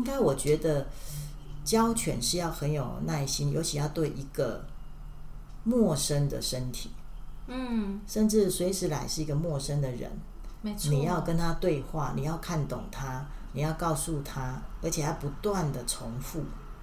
应该我觉得教拳是要很有耐心，尤其要对一个陌生的身体，甚至随时来是一个陌生的人， 没错， 你要跟他对话，你要看懂他，你要告诉他，而且还不断的重复。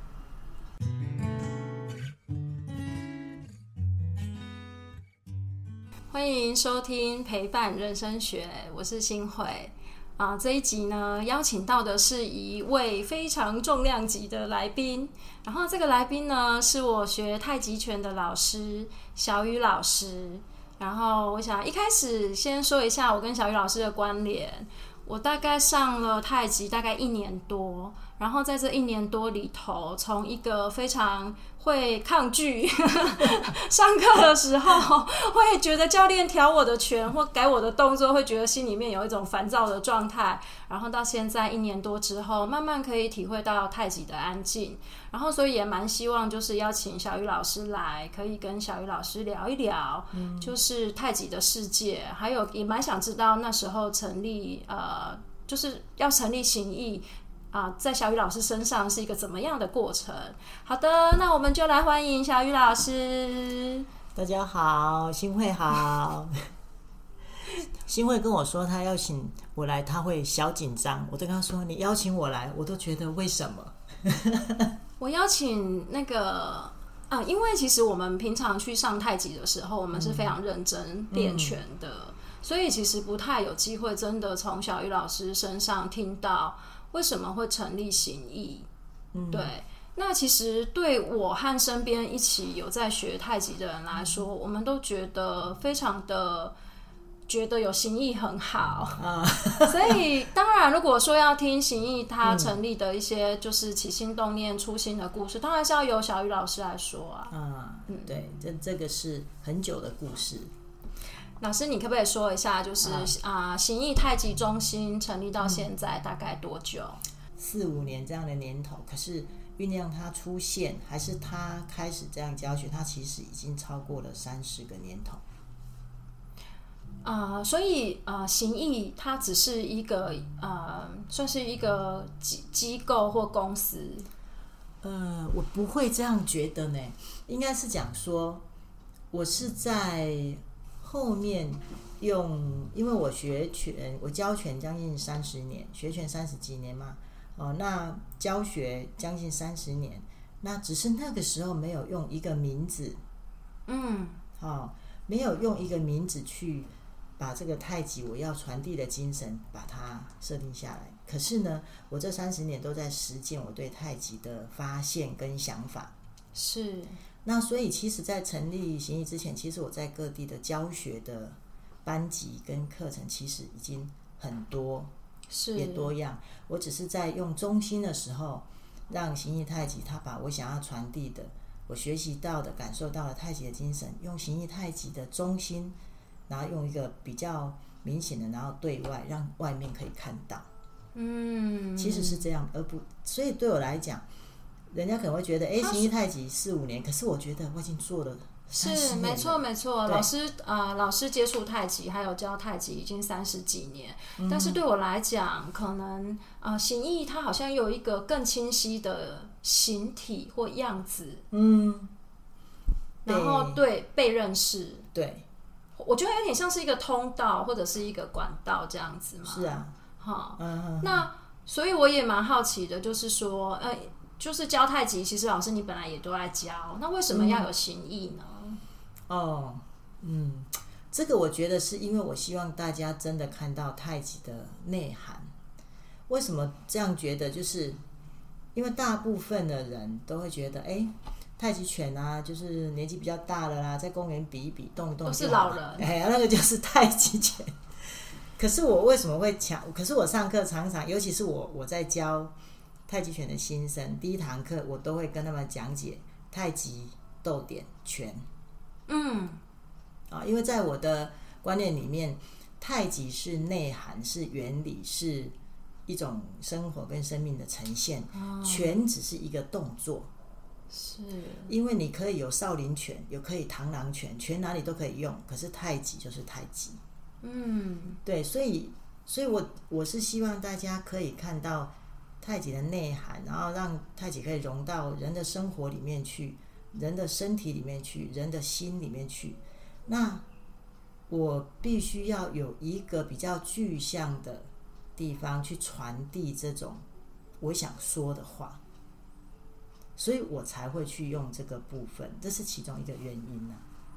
欢迎收听陪伴人生学，我是新慧这一集呢，邀请到的是一位非常重量级的来宾，然后这个来宾呢，是我学太极拳的老师小雨老师。然后我想一开始先说一下我跟小雨老师的关联。我大概上了太极大概1年多，然后在这1年多里头，从一个非常会抗拒上课的时候会觉得教练调我的拳或改我的动作，会觉得心里面有一种烦躁的状态，然后到现在1年多之后，慢慢可以体会到太极的安静，然后所以也蛮希望就是邀请小雨老师来，可以跟小雨老师聊一聊就是太极的世界，还有也蛮想知道那时候成立就是要成立形意在小雨老师身上是一个怎么样的过程。好的，那我们就来欢迎小雨老师。 大家好，新慧好。新慧跟我说他邀请我来，他会小紧张，我都跟他说你邀请我来，我都觉得为什么？ 我邀请那个因为其实我们平常去上太极的时候，我们是非常认真练拳的，所以其实不太有机会真的从小雨老师身上听到为什么会成立形意。对，那其实对我和身边一起有在学太极的人来说，我们都觉得非常的觉得有形意很好所以当然如果说要听形意它成立的一些就是起心动念初心的故事，当然是要由小雨老师来说对，这个是很久的故事。 老师你可不可以说一下就是形意太极中心成立到现在大概多久 ？4、5年这样的年头，可是酝酿它出现还是它开始这样教学，它其实已经超过了30个年头。 所以形意它只是一个算是一个机构或公司。 我不会这样觉得呢，应该是讲说我是在后面因为我学拳，我教拳将近30年，学拳30几年嘛，那教学将近30年，那只是那个时候没有用一个名字，没有用一个名字去把这个太极我要传递的精神把它设定下来。可是呢，我这30年都在实践我对太极的发现跟想法。 是。 那所以其实在成立形意之前，其实我在各地的教学的班级跟课程其实已经很多，也多样。我只是在用中心的时候，让形意太极它把我想要传递的，我学习到的感受到的太极的精神，用形意太极的中心，然后用一个比较明显的，然后对外让外面可以看到。其实是这样，所以对我来讲，人家可能会觉得形意太极4、5年，可是我觉得我已经做了30年了。 是没错没错，老师接触太极还有教太极已经30几年，但是对我来讲，可能形意它好像有一个更清晰的形体或样子，然后对被认识， 对， 我觉得有点像是一个通道或者是一个管道这样子嘛。 是啊， 那所以我也蛮好奇的，就是说就是教太极，其实老师你本来也都在教，那为什么要有形意呢？ 这个我觉得是因为我希望大家真的看到太极的内涵。为什么这样觉得？就是因为大部分的人都会觉得太极拳就是年纪比较大了啦，在公园比一比动一动都是老人， 那个就是太极拳。可是我为什么会可是我上课常常，尤其是我在教太极拳的新生，第一堂课我都会跟他们讲解太极逗点拳。因为在我的观念里面，太极是内涵，是原理，是一种生活跟生命的呈现，拳只是一个动作。 是因为你可以有少林拳，有可以螳螂拳，拳哪里都可以用，可是太极就是太极。对，所以我是希望大家可以看到太极的内涵，然后让太极可以融到人的生活里面去，人的身体里面去，人的心里面去。那我必须要有一个比较具象的地方去传递这种我想说的话，所以我才会去用这个部分，这是其中一个原因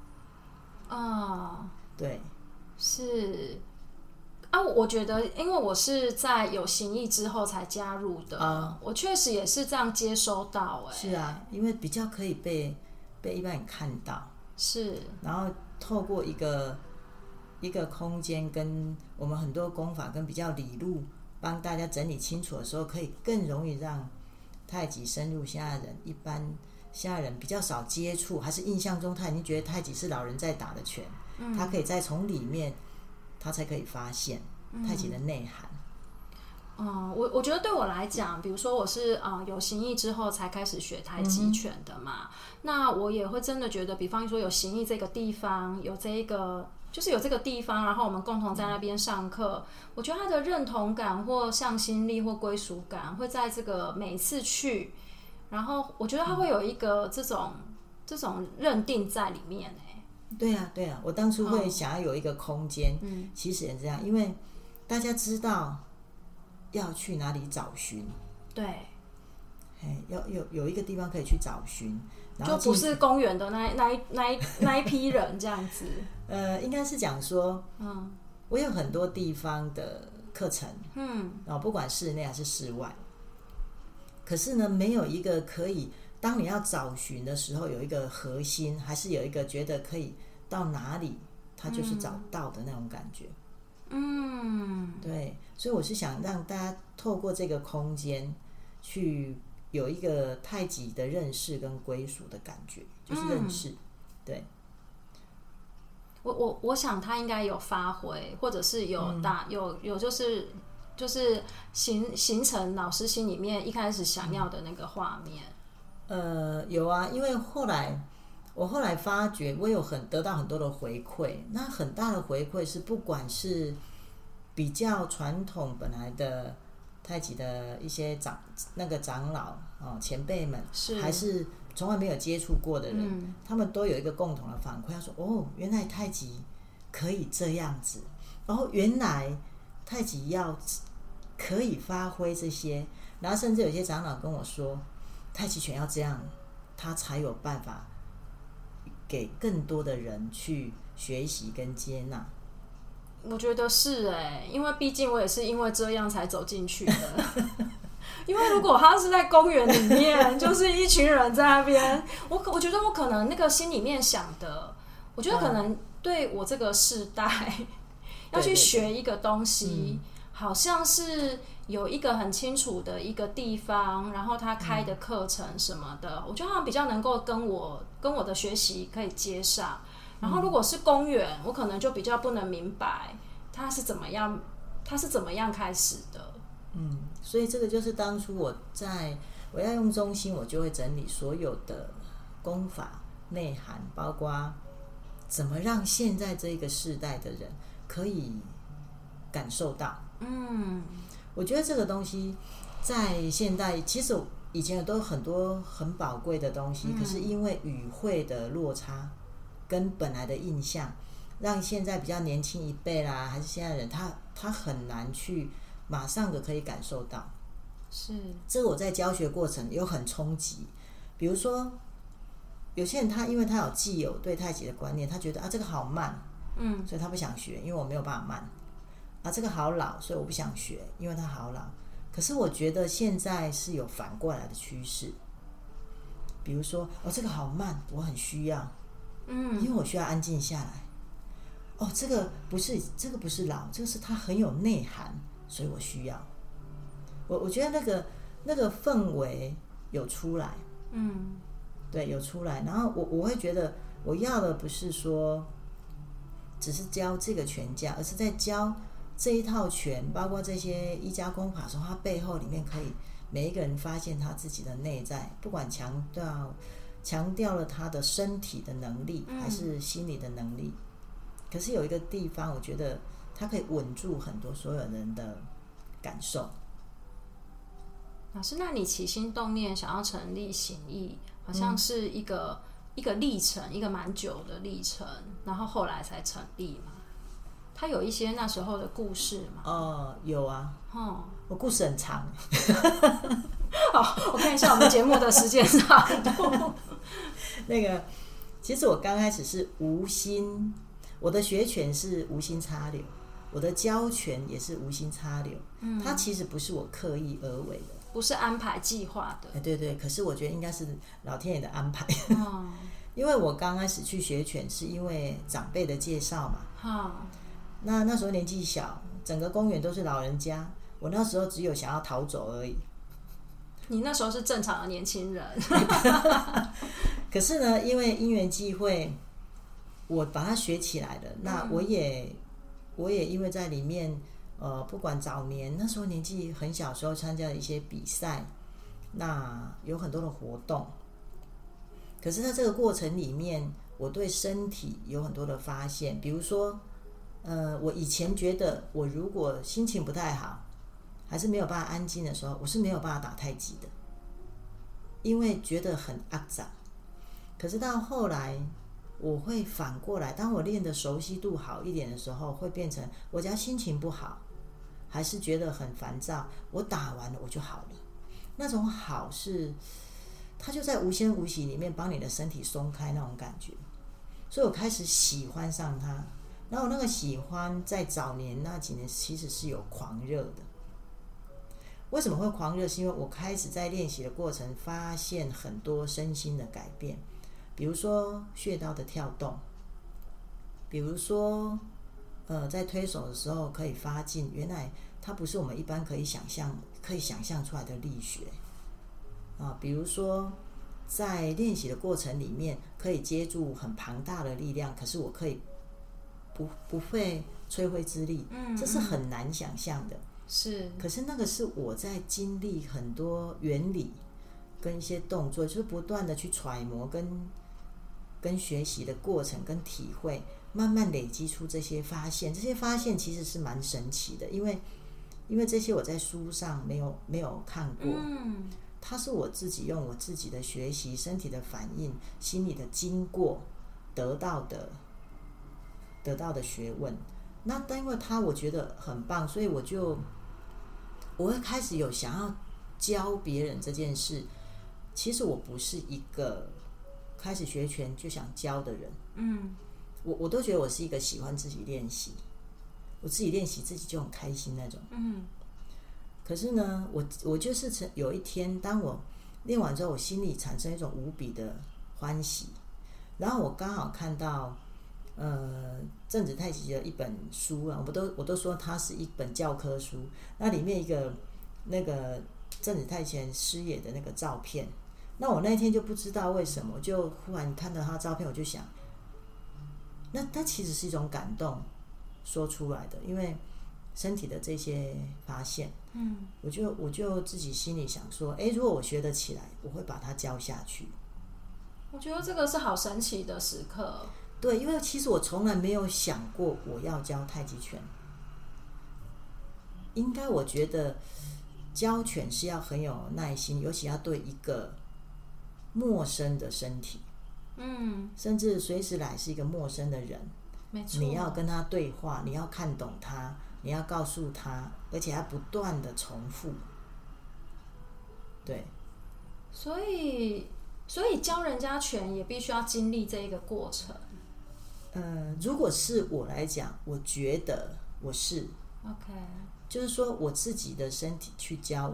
对， 是我觉得因为我是在有形意之后才加入的，我确实也是这样接收到。 是啊，因为比较可以被一般人看到， 是， 然后透过一个空间跟我们很多功法跟比较理路帮大家整理清楚的时候，可以更容易让太极深入现在人，一般现在人比较少接触，还是印象中他已经觉得太极是老人在打的拳，他可以再从里面他才可以发现太极的内涵。 我觉得对我来讲，比如说我是有形意之后才开始学太极拳的嘛，那我也会真的觉得，比方说有形意这个地方，有这个地方，然后我们共同在那边上课，我觉得他的认同感或向心力或归属感会在这个每一次去，然后我觉得他会有一个这种认定在里面。 对啊，我当初会想要有一个空间，其实也这样，因为大家知道要去哪里找寻， 对， 要有一个地方可以去找寻，然后就不是公园的那一批人这样子。 应该是讲说，我有很多地方的课程，然后不管室内还是室外，可是呢，没有一个可以当你要找寻的时候有一个核心，还是有一个觉得可以到哪里它就是找到的那种感觉。对，所以我是想让大家透过这个空间去有一个太极的认识跟归属的感觉，就是认识。对， 我想他应该有发挥，或者是有就是形成老师心里面一开始想要的那个画面。 有啊，因为我后来发觉，我有得到很多的回馈。那很大的回馈是，不管是比较传统本来的太极的一些长老前辈们，还是从来没有接触过的人，他们都有一个共同的反馈，他说：“原来太极可以这样子，原来太极可以发挥这些。”然后甚至有些长老跟我说，太极拳要这样，他才有办法给更多的人去学习跟接纳。 我觉得是因为毕竟我也是因为这样才走进去的。因为如果他是在公园里面，就是一群人在那边，我觉得我可能那个心里面想的，我觉得可能对我这个世代要去学一个东西，好像是有一个很清楚的一个地方，然后他开的课程什么的，我觉得好像比较能够跟我的学习可以接上。然后如果是公园，我可能就比较不能明白它是怎么样开始的。 所以这个就是当初我要用中心，我就会整理所有的功法内涵，包括怎么让现在这个世代的人可以感受到。我觉得这个东西在现代，其实以前都有很多很宝贵的东西，可是因为语汇的落差跟本来的印象，让现在比较年轻一辈啦，还是现在人，他很难去马上的可以感受到。 是这个我在教学过程有很冲击。比如说有些人因为他有既有对太极的观念，他觉得这个好慢，所以他不想学，因为我没有办法慢。这个好老，所以我不想学，因为他好老。可是我觉得现在是有反过来的趋势。比如说这个好慢，我很需要，因为我需要安静下来。这个不是老，这个是它很有内涵，所以我需要。我觉得那个氛围有出来，对，有出来。然后我会觉得我要的不是说只是教这个拳架，而是在教这一套拳，包括这些瑜伽功法的时候，它背后里面可以每一个人发现他自己的内在，不管强调了他的身体的能力还是心理的能力。可是有一个地方，我觉得它可以稳住很多所有人的感受。 老师，那你起心动念想要成立行义，好像是一个历程，一个蛮久的历程，然后后来才成立嘛？他有一些那时候的故事吗？ 有啊。我故事很长。 好，我看一下我们节目的时间差不多。 那个，其实我刚开始是无心，我的学权是无心插柳，我的教权也是无心插柳。它其实不是我刻意而为的， 不是安排计划的。 对对，可是我觉得应该是老天爷的安排。因为我刚开始去学拳是因为长辈的介绍嘛。那时候年纪小，整个公园都是老人家，我那时候只有想要逃走而已。 你那时候是正常的年轻人。 可是呢，因为因缘际会，我把它学起来了。那我也因为在里面，不管早年那时候年纪很小时候参加了一些比赛，那有很多的活动。可是在这个过程里面，我对身体有很多的发现。比如说，我以前觉得我如果心情不太好，还是没有办法安静的时候，我是没有办法打太极的，因为觉得很肮脏。可是到后来，我会反过来，当我练的熟悉度好一点的时候，会变成我只要心情不好，还是觉得很烦躁，我打完了我就好了。那种好是，它就在无声无息里面帮你的身体松开那种感觉，所以我开始喜欢上它。然后我那个喜欢在早年那几年其实是有狂热的。为什么会狂热？是因为我开始在练习的过程发现很多身心的改变，比如说穴道的跳动，比如说在推手的时候可以发劲，原来它不是我们一般可以想象出来的力学啊。比如说在练习的过程里面可以接住很庞大的力量，可是我可以不会摧灰之力，这是很难想象的。 是， 可是那个是我在经历很多原理跟一些动作，就是不断的去揣摩跟学习的过程跟体会，慢慢累积出这些发现。这些发现其实是蛮神奇的，因为这些我在书上没有看过，它是我自己用我自己的学习、身体的反应、心理的经过得到的学问。那因为它我觉得很棒，所以我会开始有想要教别人这件事。其实我不是一个开始学拳就想教的人，我都觉得我是一个喜欢自己练习，我自己练习自己就很开心那种。可是呢，我就是有一天，当我练完之后，我心里产生一种无比的欢喜。然后我刚好看到正子太极的一本书啊，我都说它是一本教科书。那里面一个那个正子太极师爷的那个照片，那我那天就不知道为什么，就忽然看到他的照片，我就想，那其实是一种感动说出来的，因为身体的这些发现，我就自己心里想说，如果我学得起来，我会把它教下去。 我觉得这个是好神奇的时刻。 对，因为其实我从来没有想过我要教太极拳。应该我觉得教拳是要很有耐心，尤其要对一个陌生的身体，甚至随时来是一个陌生的人， 没错， 你要跟他对话，你要看懂他，你要告诉他，而且要不断的重复。对， 所以教人家拳也必须要经历这一个过程。 如果是我来讲，我觉得我是 OK， 就是说我自己的身体去教，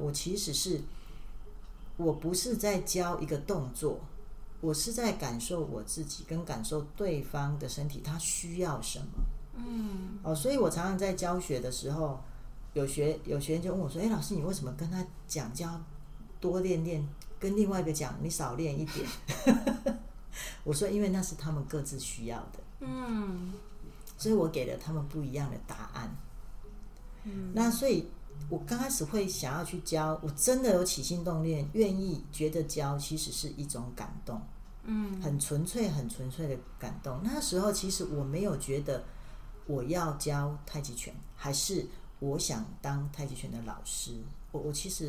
我不是在教一个动作，我是在感受我自己跟感受对方的身体他需要什么。所以我常常在教学的时候，有学员就问我说，老师你为什么跟他讲叫多练练，跟另外一个讲你少练一点？我说因为那是他们各自需要的，所以我给了他们不一样的答案。那所以我刚开始会想要去教，我真的有起心动念，愿意觉得教其实是一种感动，很纯粹的感动。那时候其实我没有觉得我要教太极拳，还是我想当太极拳的老师。我其实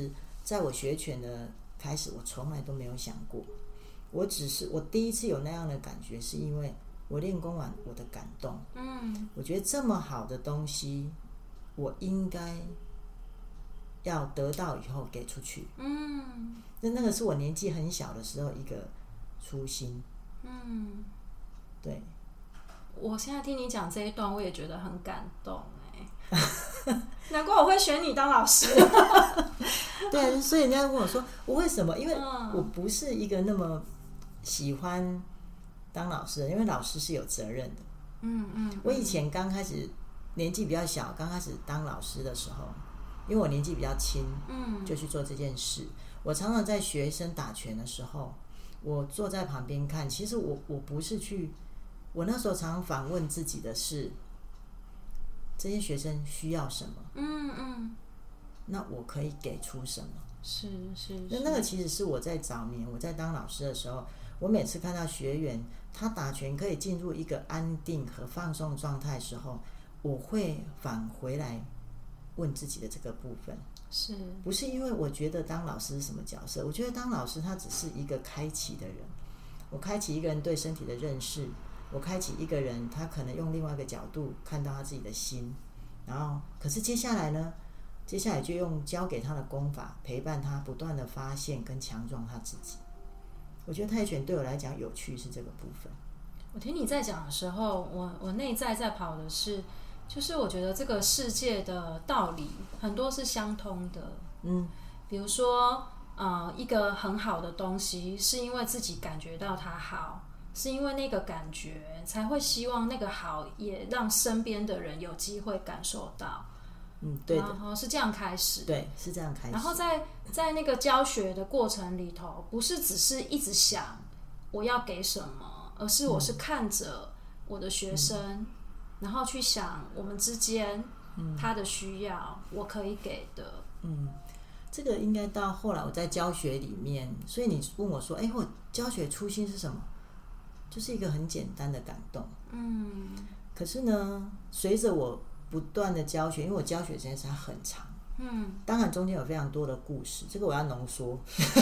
在我学拳的开始，我从来都没有想过，我第一次有那样的感觉，是因为我练功完我的感动，我觉得这么好的东西，我应该要得到以后给出去，那个是我年纪很小的时候一个初心，对。 我现在听你讲这一段，我也觉得很感动难怪我会选你当老师。 对，所以人家问我说我为什么？因为我不是一个那么喜欢当老师的，因为老师是有责任的。我以前刚开始年纪比较小，刚开始当老师的时候，因为我年纪比较轻，就去做这件事。我常常在学生打拳的时候，我坐在旁边看。其实我不是去。我那时候常常反问自己的是，这些学生需要什么？那我可以给出什么？ 是。 那个其实是我在早年我在当老师的时候，我每次看到学员他打拳可以进入一个安定和放松的状态的时候，我会返回来问自己的这个部分。 是不是因为我觉得当老师是什么角色？我觉得当老师他只是一个开启的人，我开启一个人对身体的认识。我开启一个人，他可能用另外一个角度看到他自己的心，然后可是接下来呢？接下来就用教给他的功法陪伴他，不断的发现跟强壮他自己。我觉得泰拳对我来讲有趣是这个部分。 我听你在讲的时候，我内在在跑的是，就是我觉得这个世界的道理很多是相通的。比如说一个很好的东西，是因为自己感觉到它好。是因为那个感觉才会希望那个好也让身边的人有机会感受到， 对的， 然后是这样开始， 对，是这样开始。 然后在那个教学的过程里头，不是只是一直想我要给什么，而是我是看着我的学生，然后去想我们之间他的需要，我可以给的。 这个应该到后来我在教学里面，所以你问我说，我教学初心是什么？就是一个很简单的感动。可是呢，随着我不断的教学，因为我教学时间实在很长，当然中间有非常多的故事，这个我要浓缩。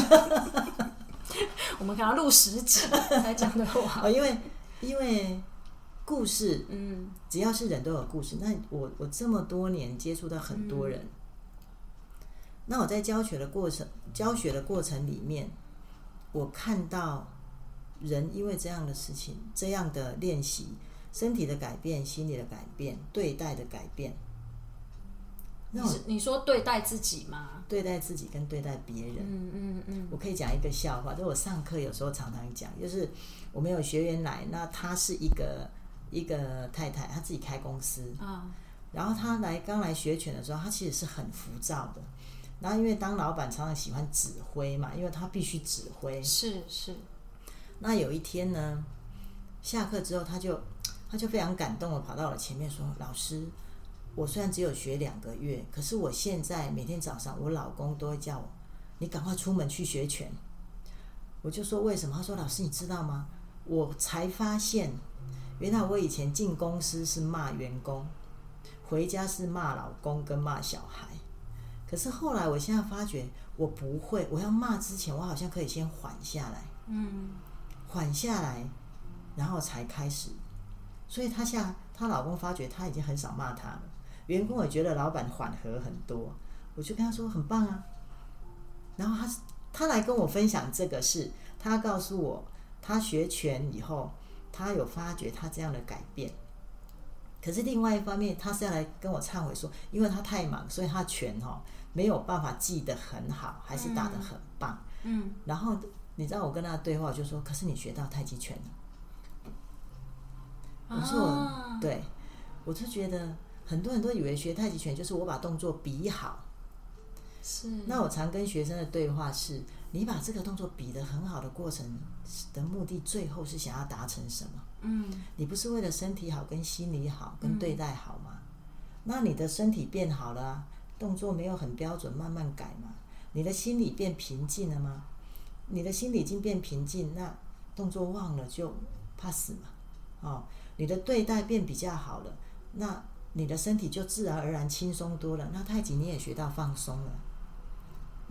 我们可能要录10集才讲得完。 因为故事，只要是人都有故事。那我这么多年接触到很多人，那我在教学的过程里面，我看到。人因为这样的事情，这样的练习，身体的改变，心理的改变，对待的改变。 你说对待自己吗？ 对待自己跟对待别人。我可以讲一个笑话，就我上课有时候常常讲，就是我们有学员来，那她是一个太太，她自己开公司然后她刚来学拳的时候，她其实是很浮躁的。然后因为当老板常常喜欢指挥嘛，因为她必须指挥。 是。 那有一天呢，下课之后，他就非常感动的跑到我前面说：“老师，我虽然只有学2个月，可是我现在每天早上，我老公都会叫我，你赶快出门去学拳。”我就说为什么？他说：“老师，你知道吗？我才发现，原来我以前进公司是骂员工，回家是骂老公跟骂小孩。可是后来我现在发觉，我不会，我要骂之前，我好像可以先缓下来。”缓下来，然后才开始。所以她老公发觉她已经很少骂她了，员工也觉得老板缓和很多。我就跟她说很棒啊。然后她来跟我分享这个事，她告诉我她学拳以后，她有发觉她这样的改变。可是另外一方面，她是要来跟我忏悔说，因为她太忙，所以她拳没有办法记得很好，还是打得很棒。然后你知道我跟他对话，我就说：“可是你学到太极拳了。”我说对，我就觉得很多人都以为学太极拳就是我把动作比好。 是。 那我常跟学生的对话是：你把这个动作比得很好的过程的目的，最后是想要达成什么？你不是为了身体好、跟心理好、跟对待好吗？那你的身体变好了动作没有很标准，慢慢改嘛。你的心理变平静了吗？你的心理已经变平静，那动作忘了就怕死嘛。你的对待变比较好了，那你的身体就自然而然轻松多了。那太极你也学到放松了。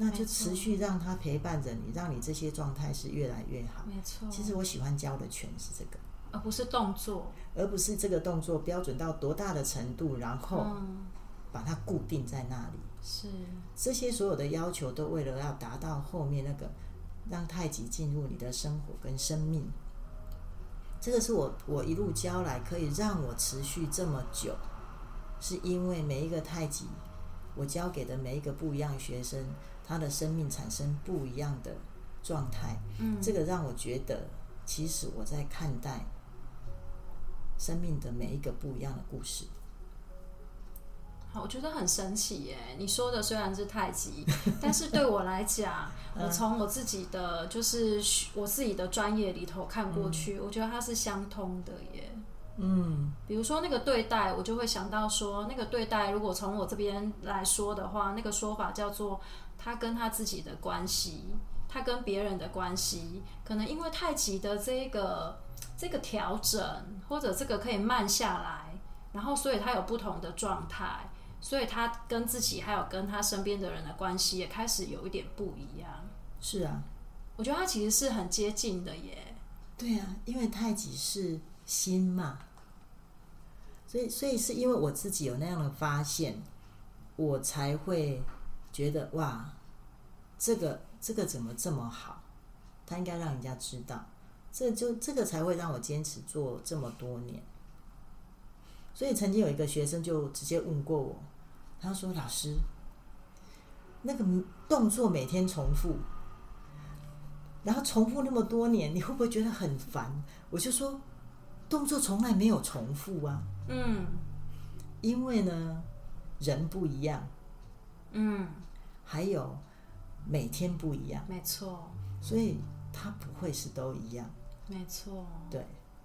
那就持续让它陪伴着你，让你这些状态是越来越好。 没错。 其实我喜欢教的全是这个， 而不是动作， 而不是这个动作标准到多大的程度，然后把它固定在那里。 是这些所有的要求都为了要达到后面那个让太极进入你的生活跟生命。这个是我一路教来可以让我持续这么久，是因为每一个太极我教给的每一个不一样的学生，他的生命产生不一样的状态。这个让我觉得其实我在看待生命的每一个不一样的故事。 好，我觉得很神奇耶！你说的虽然是太极，但是对我来讲，我从我自己的就是我自己的专业里头看过去，我觉得它是相通的耶。比如说那个对待，我就会想到说，那个对待如果从我这边来说的话，那个说法叫做他跟他自己的关系，他跟别人的关系，可能因为太极的这个调整，或者这个可以慢下来，然后所以他有不同的状态。所以他跟自己还有跟他身边的人的关系也开始有一点不一样。 是啊， 我觉得他其实是很接近的耶。 对啊，因为太极是心嘛，所以是因为我自己有那样的发现，我才会觉得哇，这个怎么这么好，他应该让人家知道，这个才会让我坚持做这么多年。所以曾经有一个学生就直接问过我，他说：“老师，那个动作每天重复，然后重复那么多年，你会不会觉得很烦？”我就说：“动作从来没有重复啊，因为呢，人不一样，还有每天不一样， 没错， 所以它不会是都一样， 没错， 对。”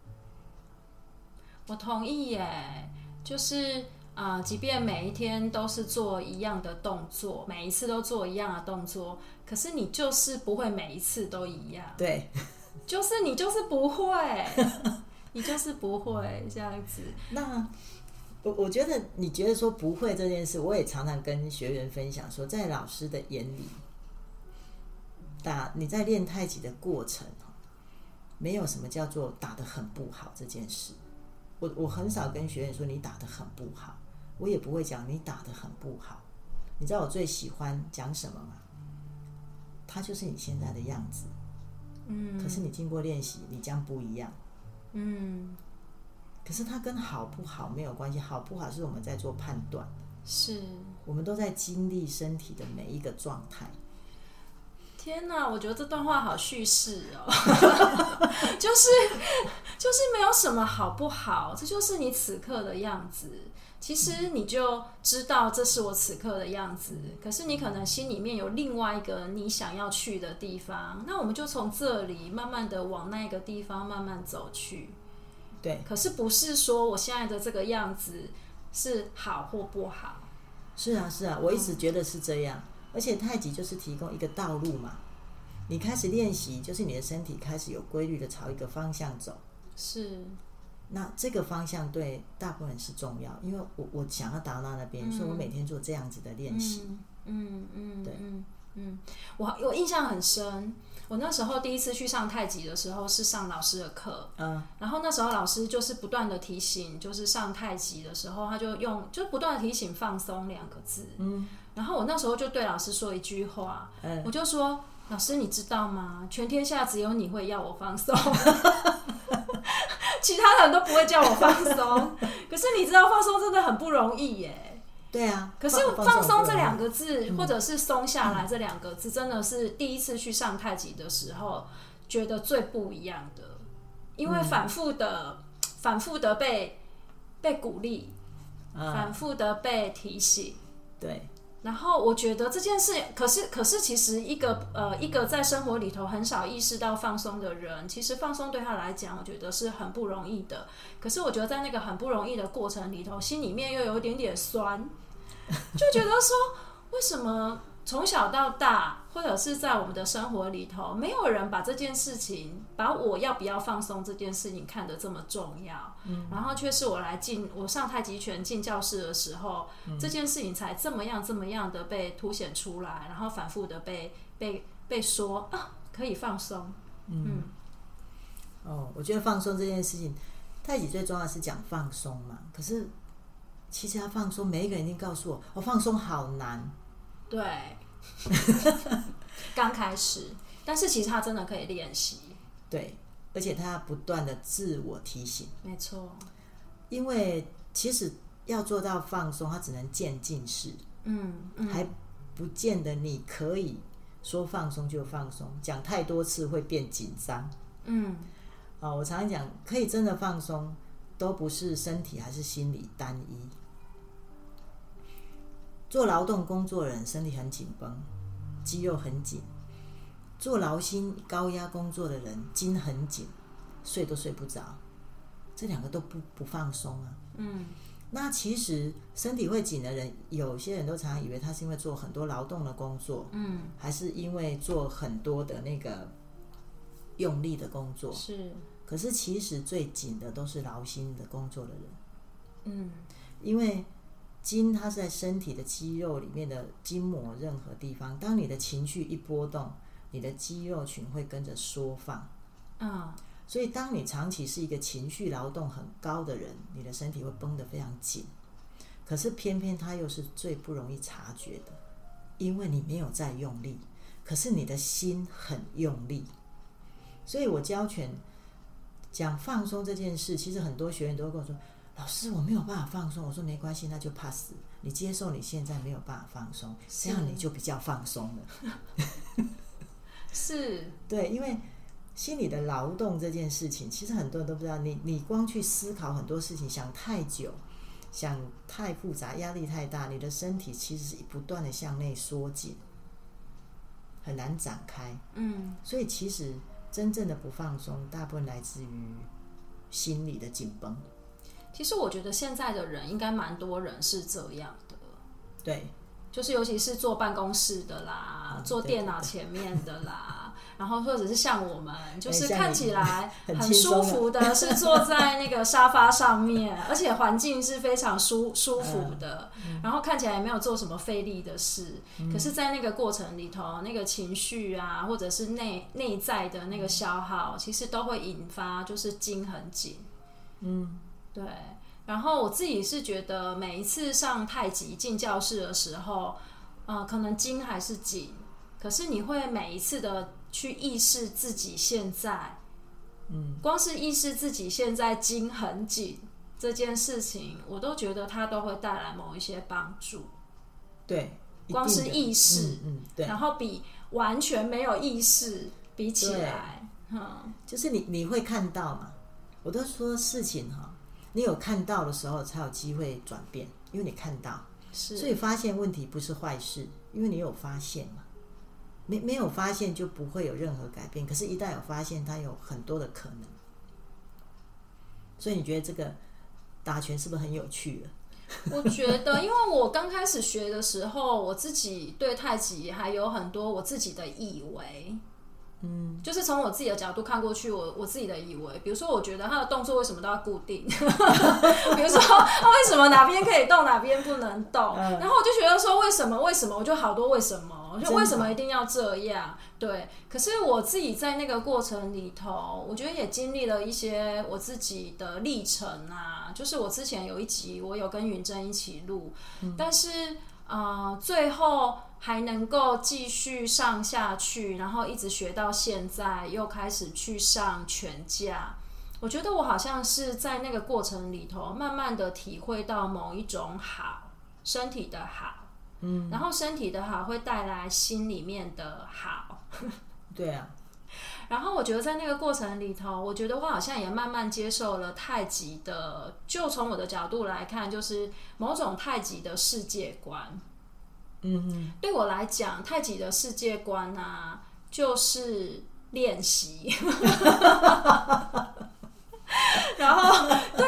我同意耶，就是即便每一天都是做一样的动作，每一次都做一样的动作，可是你就是不会每一次都一样。 对， 就是你就是不会，你就是不会这样子。 那我觉得你觉得说不会这件事，我也常常跟学员分享说，在老师的眼里，你在练太极的过程，没有什么叫做打得很不好这件事。我很少跟学员说你打得很不好，我也不会讲你打得很不好。你知道我最喜欢讲什么吗？它就是你现在的样子，可是你经过练习，你将不一样，可是它跟好不好没有关系，好不好是我们在做判断， 是我们都在经历身体的每一个状态。 天哪，我觉得这段话好叙事哦，就是没有什么好不好，这就是你此刻的样子。其实你就知道这是我此刻的样子，可是你可能心里面有另外一个你想要去的地方，那我们就从这里慢慢的往那个地方慢慢走去。 对， 可是不是说我现在的这个样子是好或不好。 是啊，是啊，我一直觉得是这样。而且太极就是提供一个道路嘛，你开始练习，就是你的身体开始有规律的朝一个方向走。 是， 那这个方向对大部分人是重要，因为我想要达到那边，所以我每天做这样子的练习。 我印象很深，我那时候第一次去上太极的时候是上老师的课，然后那时候老师就是不断的提醒，就是上太极的时候他就不断的提醒放松2个字，然后我那时候就对老师说一句话，我就说：“老师，你知道吗？全天下只有你会要我放松，其他人都不会叫我放松。可是你知道放松真的很不容易耶。” 对啊， 可是放松这2个字，或者是松下来这2个字，真的是第一次去上太极的时候觉得最不一样的，因为反复的被鼓励，反复的被提醒， 对。 然后我觉得这件事，可是其实一个在生活里头很少意识到放松的人，其实放松对他来讲，我觉得是很不容易的。可是我觉得在那个很不容易的过程里头，心里面又有一点点酸，就觉得说为什么从小到大， 或者是在我们的生活里头，没有人把这件事情，把我要不要放松这件事情看得这么重要，然后却是我上太极拳进教室的时候，这件事情才这么样的被凸显出来，然后反复的被说啊，可以放松。 我觉得放松这件事情，太极最重要的是讲放松嘛。可是其实要放松，每一个人一定告诉我，放松好难。 对，刚开始，但是其实他真的可以练习。对， 而且他不断的自我提醒。 没错， 因为其实要做到放松，它只能渐进式。还不见得你可以说放松就放松，讲太多次会变紧张。我常常讲，可以真的放松，都不是身体还是心理单一。做劳动工作的人身体很紧绷，肌肉很紧；做劳心高压工作的人筋很紧，睡都睡不着。这两个都不放松啊。那其实身体会紧的人，有些人都常常以为他是因为做很多劳动的工作，还是因为做很多的那个用力的工作。 是， 可是其实最紧的都是劳心的工作的人。因为筋它是在身体的肌肉里面的筋膜任何地方，当你的情绪一波动，你的肌肉群会跟着缩放。所以当你长期是一个情绪劳动很高的人，你的身体会绷得非常紧。可是偏偏它又是最不容易察觉的，因为你没有在用力，可是你的心很用力。所以我教拳讲放松这件事，其实很多学员都会跟我说，老师我没有办法放松。我说没关系，那就 pass， 你接受你现在没有办法放松，这样你就比较放松了。 是， 对，因为心理的劳动这件事情，其实很多人都不知道。你光去思考很多事情，想太久，想太复杂，压力太大，你的身体其实是不断的向内缩紧，很难展开。所以其实真正的不放松，大部分来自于心理的紧绷。 其实我觉得现在的人应该蛮多人是这样的。 对， 就是尤其是坐办公室的啦，坐电脑前面的啦，然后或者是像我们，就是看起来很舒服的，是坐在那个沙发上面，而且环境是非常舒服的，然后看起来也没有做什么费力的事，可是在那个过程里头，那个情绪啊，或者是内在的那个消耗，其实都会引发就是筋很紧。对。然后我自己是觉得每一次上太极进教室的时候，可能筋还是紧，可是你会每一次的去意识自己现在，光是意识自己现在筋很紧这件事情，我都觉得它都会带来某一些帮助。 对， 光是意识， 对， 然后比完全没有意识比起来， 就是你会看到嘛。我都说事情你有看到的时候才有机会转变，因为你看到，所以发现问题不是坏事，因为你有发现嘛。没有发现就不会有任何改变，可是一旦有发现，它有很多的可能。所以你觉得这个打拳是不是很有趣了？ 我觉得，因为我刚开始学的时候，我自己对太极还有很多我自己的以为。就是从我自己的角度看过去，我自己的以为，比如说我觉得他的动作为什么都要固定，比如说他为什么哪边可以动哪边不能动，然后我就觉得说为什么，我就好多为什么，我就为什么一定要这样。对，可是我自己在那个过程里头，我觉得也经历了一些我自己的历程啊，就是我之前有一集我有跟允珍一起录，但是最后还能够继续上下去，然后一直学到现在，又开始去上拳架。我觉得我好像是在那个过程里头，慢慢的体会到某一种好，身体的好，然后身体的好会带来心里面的好。 对啊。 然后我觉得在那个过程里头，我觉得我好像也慢慢接受了太极的，就从我的角度来看，就是某种太极的世界观。对我来讲，太极的世界观啊，就是练习。然后，对，就对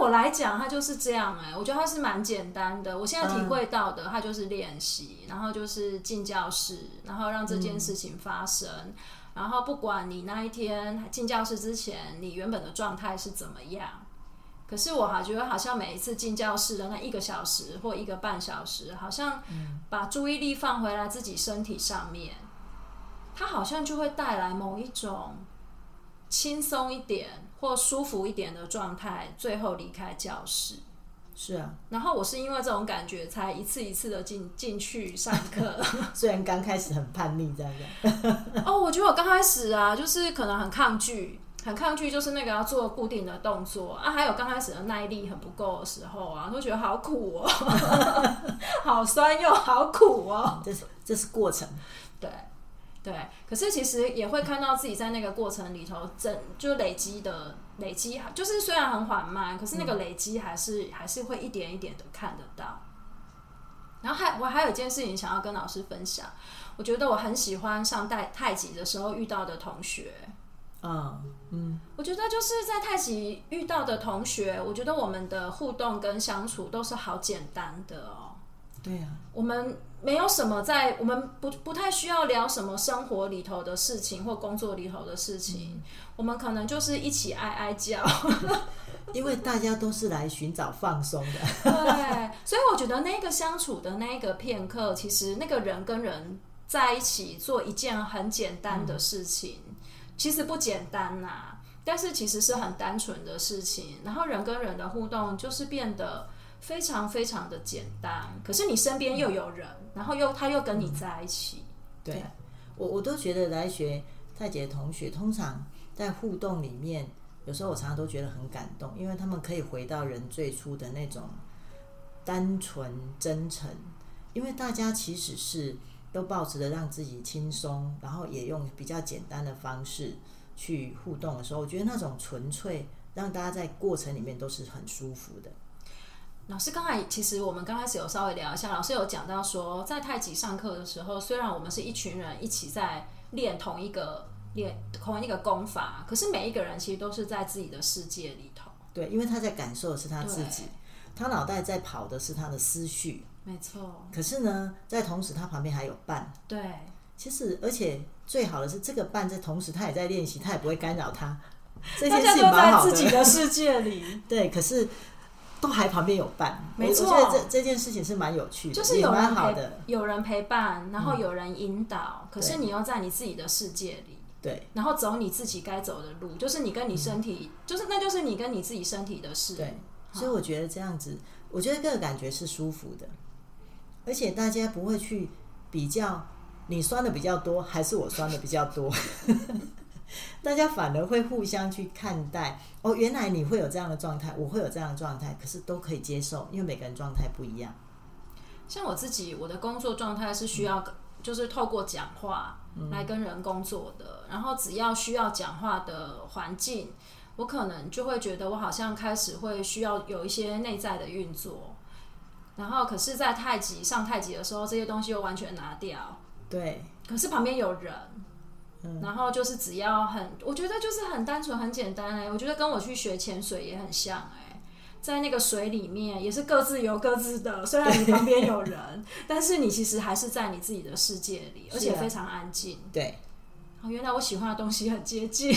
我来讲，它就是这样我觉得它是蛮简单的。我现在体会到的，它就是练习，然后就是进教室，然后让这件事情发生。然后不管你那一天进教室之前，你原本的状态是怎么样，可是我还觉得好像每一次进教室的那1个小时或1个半小时，好像把注意力放回来自己身体上面，它好像就会带来某一种轻松一点或舒服一点的状态，最后离开教室。 是啊， 然后我是因为这种感觉才一次一次的进去上课。 虽然刚开始很叛逆这样。 我觉得我刚开始啊，就是可能很抗拒，就是那个要做固定的动作啊，还有刚开始的耐力很不够的时候啊，都觉得好苦哦，好酸又好苦哦。 这是过程。 对，可是其实也会看到自己在那个过程里头，就累积，就是虽然很缓慢，可是那个累积还是会一点一点的看得到。然后我还有一件事情想要跟老师分享，我觉得我很喜欢上太极的时候遇到的同学。我觉得就是在太极遇到的同学，我觉得我们的互动跟相处都是好简单的哦。 对啊， 我们没有什么我们不太需要聊什么生活里头的事情或工作里头的事情，我们可能就是一起哀哀叫。 因为大家都是来寻找放松的。 对，所以我觉得那个相处的那个片刻，其实那个人跟人在一起做一件很简单的事情，其实不简单啊，但是其实是很单纯的事情，然后人跟人的互动就是变得非常非常的简单，可是你身边又有人，然后他又跟你在一起。 对，我都觉得来学太极的同学，通常在互动里面，有时候我常常都觉得很感动，因为他们可以回到人最初的那种单纯真诚，因为大家其实是都抱持着让自己轻松，然后也用比较简单的方式去互动的时候，我觉得那种纯粹让大家在过程里面都是很舒服的。 老师其实我们刚开始有稍微聊一下，老师有讲到说，在太极上课的时候，虽然我们是一群人一起在练同一个功法，可是每一个人其实都是在自己的世界里头。 对，因为他在感受的是他自己，他脑袋在跑的是他的思绪。 没错。 可是呢，在同时他旁边还有伴。 对。 其实，而且最好的是，这个伴在同时他也在练习，他也不会干扰他。这件事情蛮好的。 大家都在自己的世界里。 对，可是都还旁边有伴。 没错。 我觉得这件事情是蛮有趣的， 就是有人陪伴，然后有人引导，可是你又在你自己的世界里。 对， 然后走你自己该走的路，就是你跟你身体，那就是你跟你自己身体的事。 对，所以我觉得这样子，我觉得这个感觉是舒服的，而且大家不会去比较你酸的比较多还是我酸的比较多，大家反而会互相去看待。哦，原来你会有这样的状态，我会有这样的状态，可是都可以接受，因为每个人状态不一样。 像我自己，我的工作状态是需要就是透过讲话来跟人工作的，然后只要需要讲话的环境，我可能就会觉得我好像开始会需要有一些内在的运作，然后可是在上太极的时候，这些东西又完全拿掉。 对， 可是旁边有人，然后就是只要我觉得就是很单纯很简单我觉得跟我去学潜水也很像在那个水里面也是各自游各自的，虽然你旁边有人但是你其实还是在你自己的世界里，而且非常安静。 对， 原来我喜欢的东西很接近。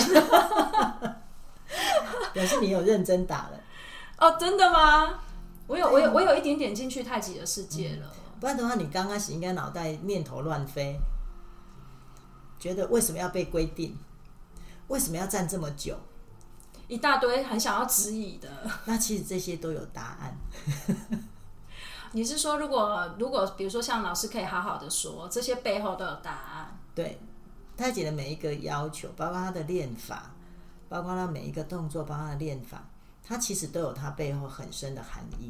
表示你有认真打了。 真的吗？我有一点点进去太极的世界了。 不然的话，你刚开始应该脑袋念头乱飞，觉得为什么要被规定，为什么要站这么久， 一大堆很想要质疑的。 那其实这些都有答案。 你是说如果比如说像老师可以好好的说，这些背后都有答案？ 对，太极的每一个要求，包括他的练法，包括他每一个动作，包括他的练法，它其实都有它背后很深的含义，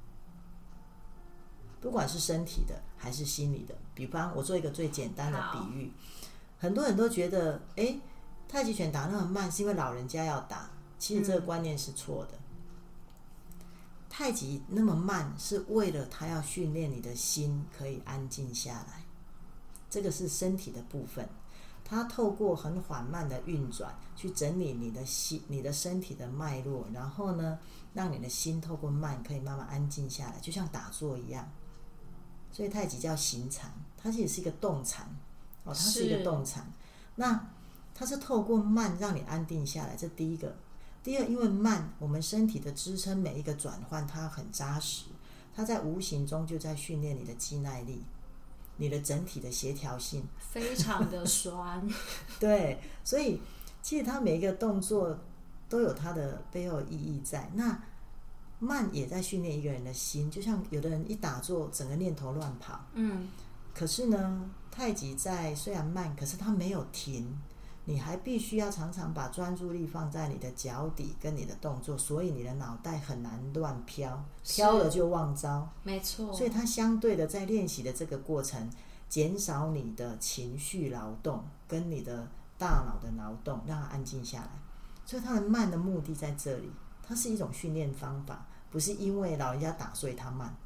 不管是身体的还是心理的。比方我做一个最简单的比喻，很多人都觉得太极拳打那么慢是因为老人家要打，其实这个观念是错的。太极那么慢是为了它要训练你的心可以安静下来，这个是身体的部分。 它透过很缓慢的运转去整理你的身体的脉络，然后呢，让你的心透过慢可以慢慢安静下来，就像打坐一样。所以太极叫行禅，它其实是一个动禅它是一个动禅。那它是透过慢让你安定下来，这第一个。第二，因为慢，我们身体的支撑每一个转换它很扎实，它在无形中就在训练你的肌耐力，你的整体的协调性， 非常的酸。 对，所以其实它每一个动作都有它的背后意义在。那慢也在训练一个人的心，就像有的人一打坐，整个念头乱跑。可是呢，太极虽然慢，可是它没有停，你还必须要常常把专注力放在你的脚底跟你的动作，所以你的脑袋很难乱飘，飘了就忘招。 没错。 所以它相对的在练习的这个过程，减少你的情绪劳动跟你的大脑的劳动，让它安静下来。所以它的慢的目的在这里，它是一种训练方法，不是因为老人家打所以它慢。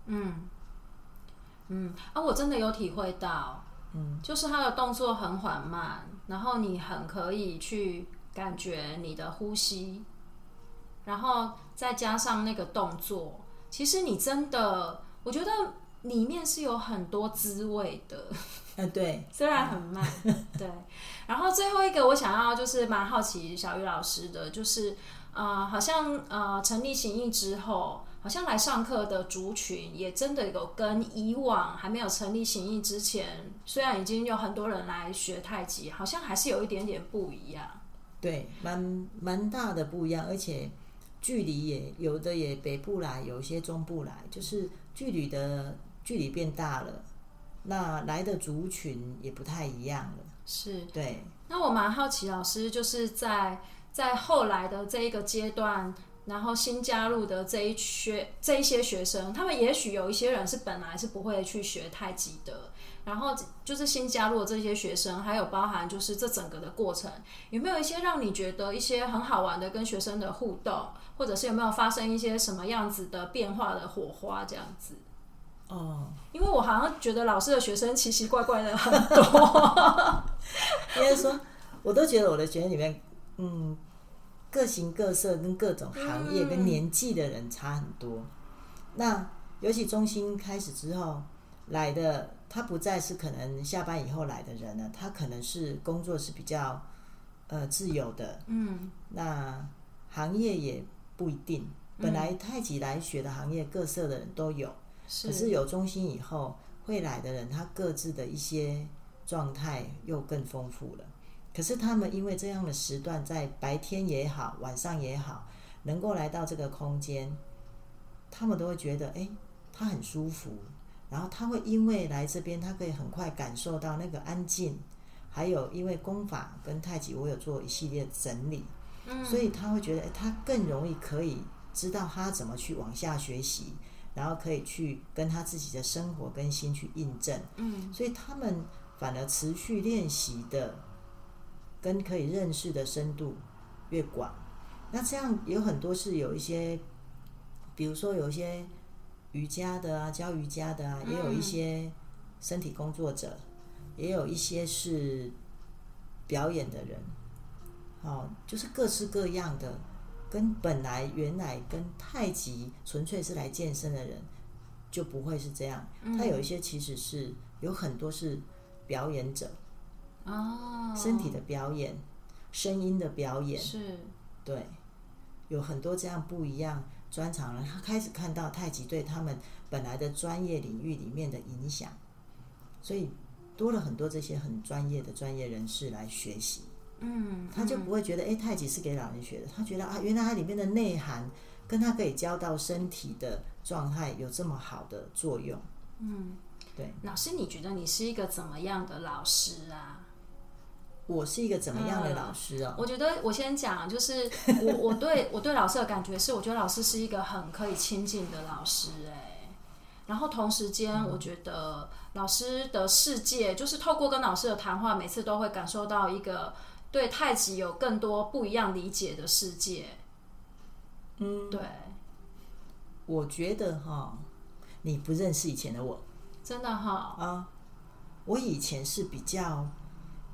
我真的有体会到，就是他的动作很缓慢，然后你很可以去感觉你的呼吸，然后再加上那个动作，其实你真的，我觉得里面是有很多滋味的。 对， 虽然很慢，对。然后最后一个我想要就是蛮好奇小鱼老师的，就是好像成立行义之后，好像来上课的族群也真的有跟以往还没有成立行义之前，虽然已经有很多人来学太极，好像还是有一点点不一样。 对，蛮大的不一样，而且距离也有的也北部来，有一些中部来，就是距离变大了，那来的族群也不太一样了。 是， 对。 那我蛮好奇，老师就是在后来的这一个阶段，然后新加入的这一些学生，他们也许有一些人是本来是不会去学太极的，然后就是新加入的这些学生，还有包含就是这整个的过程，有没有一些让你觉得一些很好玩的跟学生的互动，或者是有没有发生一些什么样子的变化的火花这样子？因为我好像觉得老师的学生奇奇怪怪的很多。 应该说，我都觉得我的学生里面，各形各色跟各种行业跟年纪的人差很多。那尤其中心开始之后来的，他不再是可能下班以后来的人了，他可能是工作是比较自由的。那行业也不一定，本来太极来学的行业各色的人都有。可是有中心以后会来的人，他各自的一些状态又更丰富了。可是他们因为这样的时段，在白天也好，晚上也好，能够来到这个空间，他们都会觉得，他很舒服。然后他会因为来这边，他可以很快感受到那个安静，还有因为功法跟太极，我有做一系列整理，所以他会觉得，他更容易可以知道他怎么去往下学习。然后可以去跟他自己的生活跟心去印证，所以他们反而持续练习的跟可以认识的深度越广。那这样有很多是有一些，比如说有一些瑜伽的啊，教瑜伽的啊，也有一些身体工作者，也有一些是表演的人，就是各式各样的。跟原来跟太极纯粹是来健身的人就不会是这样，他有一些其实是有很多是表演者，身体的表演，声音的表演， 是， 对，有很多这样不一样专长人，他开始看到太极对他们本来的专业领域里面的影响，所以多了很多这些很专业的专业人士来学习。他就不会觉得太极是给老人学的，他觉得原来它里面的内涵跟他可以教到身体的状态有这么好的作用。对。 老师，你觉得你是一个怎么样的老师啊？ 我是一个怎么样的老师啊？ 我觉得我先讲，就是我对老师的感觉是，我觉得老师是一个很可以亲近的老师然后同时间，我觉得老师的世界，就是透过跟老师的谈话，每次都会感受到一个对太极有更多不一样理解的世界。对。 我觉得你不认识以前的我。 真的我以前是比较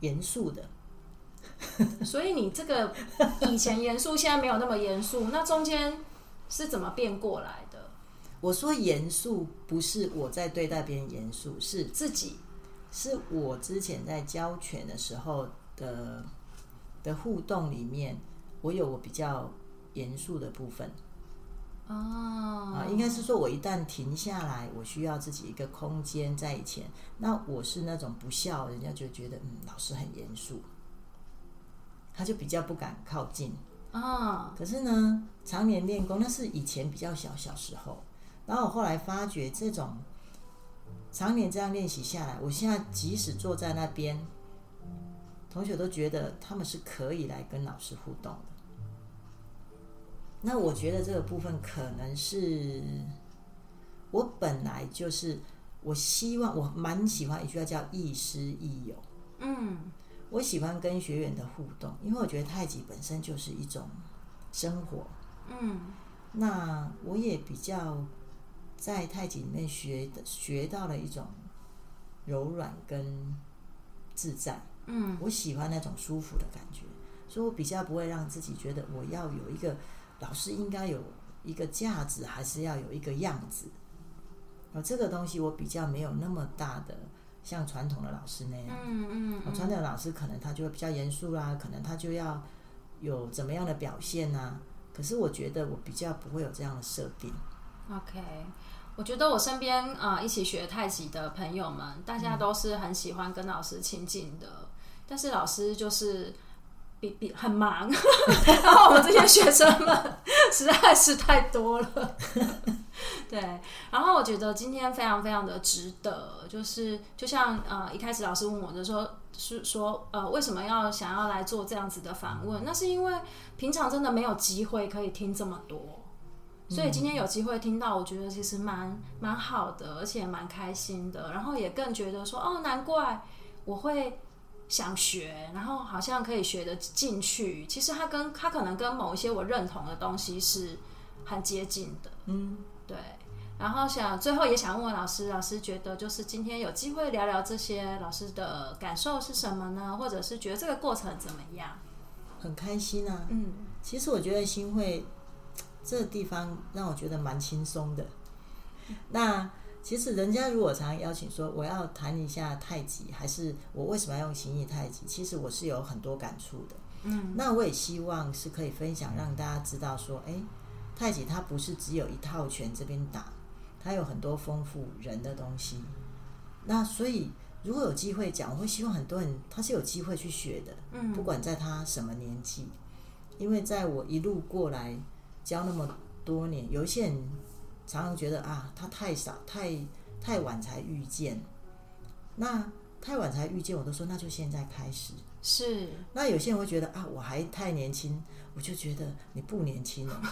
严肃的。 所以你这个以前严肃，现在没有那么严肃，那中间是怎么变过来的？ 我说严肃不是我在对待别人严肃，是自己， 是我之前在教拳的时候的互动里面，我有我比较严肃的部分。应该是说我一旦停下来，我需要自己一个空间。在以前，那我是那种不笑，人家就觉得老师很严肃，他就比较不敢靠近。可是呢，常年练功，那是以前比较小时候，然后我后来发觉，这种常年这样练习下来，我现在即使坐在那边，同学都觉得他们是可以来跟老师互动的。那我觉得这个部分可能是我本来就是我蛮喜欢一句话叫亦师亦友。我喜欢跟学员的互动，因为我觉得太极本身就是一种生活。那我也比较在太极里面学到了一种柔软跟自在。我喜欢那种舒服的感觉，所以我比较不会让自己觉得我要有一个老师应该有一个架子，还是要有一个样子。这个东西我比较没有那么大的像传统的老师那样。传统的老师可能他就会比较严肃啦，可能他就要有怎么样的表现啊。可是我觉得我比较不会有这样的设定。 OK， 我觉得我身边一起学太极的朋友们，大家都是很喜欢跟老师亲近的，但是老师就是很忙，然后我们这些学生们实在是太多了。对，然后我觉得今天非常非常的值得，就像一开始老师问我的时候是说为什么想要来做这样子的访问，那是因为平常真的没有机会可以听这么多，所以今天有机会听到，我觉得其实蛮好的，而且蛮开心的，然后也更觉得说难怪我会想学，然后好像可以学得进去。其实它可能跟某一些我认同的东西是很接近的。对。然后最后也想问老师觉得就是今天有机会聊聊这些，老师的感受是什么呢？或者是觉得这个过程怎么样？ 很开心啊。其实我觉得新会这个地方让我觉得蛮轻松的。那其实人家如果常邀请说我要谈一下太极，还是我为什么要用形意太极，其实我是有很多感触的。那我也希望是可以分享，让大家知道说太极它不是只有一套拳这边打，它有很多丰富人的东西。那所以如果有机会讲，我会希望很多人他是有机会去学的。不管在他什么年纪。因为在我一路过来教那么多年，有一些人常常觉得他太少，太晚才遇见。那太晚才遇见，我都说那就现在开始。 是。 那有些人会觉得我还太年轻，我就觉得你不年轻了。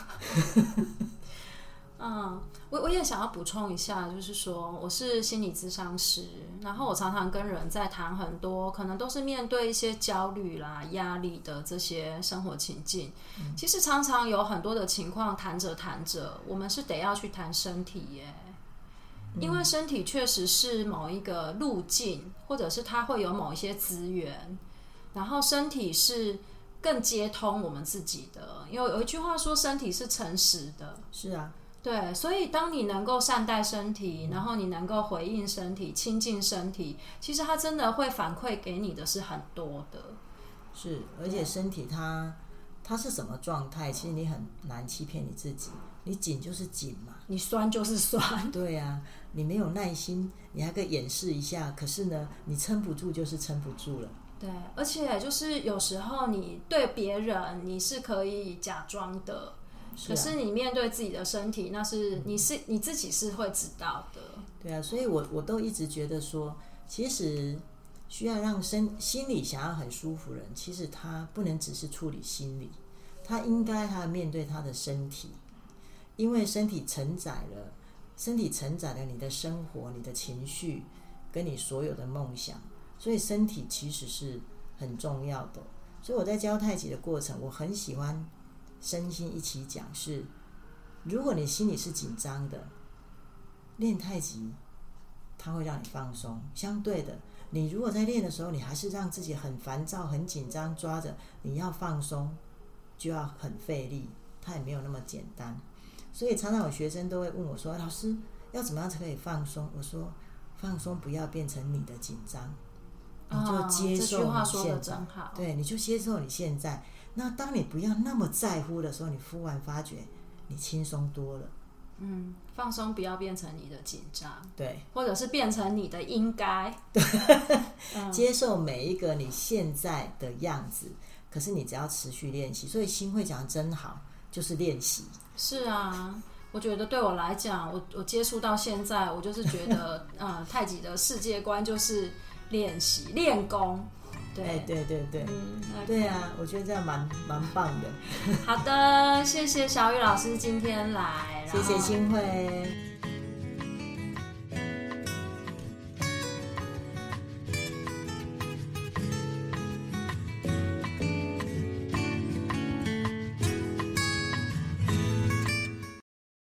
我也想要补充一下，就是说我是心理咨商师，然后我常常跟人在谈很多可能都是面对一些焦虑啦、压力的这些生活情境。其实常常有很多的情况谈着谈着，我们是得要去谈身体耶。因为身体确实是某一个路径，或者是它会有某一些资源，然后身体是更接通我们自己的。因为有一句话说身体是诚实的。 是啊。 对，所以当你能够善待身体，然后你能够回应身体、亲近身体，其实它真的会反馈给你的是很多的。 是，而且身体它是什么状态，其实你很难欺骗你自己。你紧就是紧嘛， 你酸就是酸。 对啊，你没有耐心，你还可以掩饰一下，可是呢，你撑不住就是撑不住了。 对，而且就是有时候你对别人你是可以假装的。可是你面对自己的身体，那是你自己是会知道的。 对啊，所以我都一直觉得说，其实需要让心理想要很舒服的人，其实他不能只是处理心理，他应该还要面对他的身体，因为身体承载了你的生活、你的情绪跟你所有的梦想，所以身体其实是很重要的。所以我在教太极的过程，我很喜欢身心一起讲，是如果你心里是紧张的，练太极它会让你放松，相对的你如果在练的时候，你还是让自己很烦躁、很紧张，抓着你要放松，就要很费力，它也没有那么简单。所以常常有学生都会问我说：“老师，要怎么样才可以放松？”我说：“放松不要变成你的紧张，你就接受你现在，对，你就接受你现在。那当你不要那么在乎的时候，你忽然发觉你轻松多了。” 放松不要变成你的紧张， 对， 或者是变成你的应该， 接受每一个你现在的样子。可是你只要持续练习，所以新会讲得真好，就是练习。 是啊，我觉得对我来讲，我接触到现在，我就是觉得太极的世界观就是练习练功。对， 对对对，对啊，我觉得这样蛮棒的。 好的，谢谢小雨老师今天来， 谢谢新会。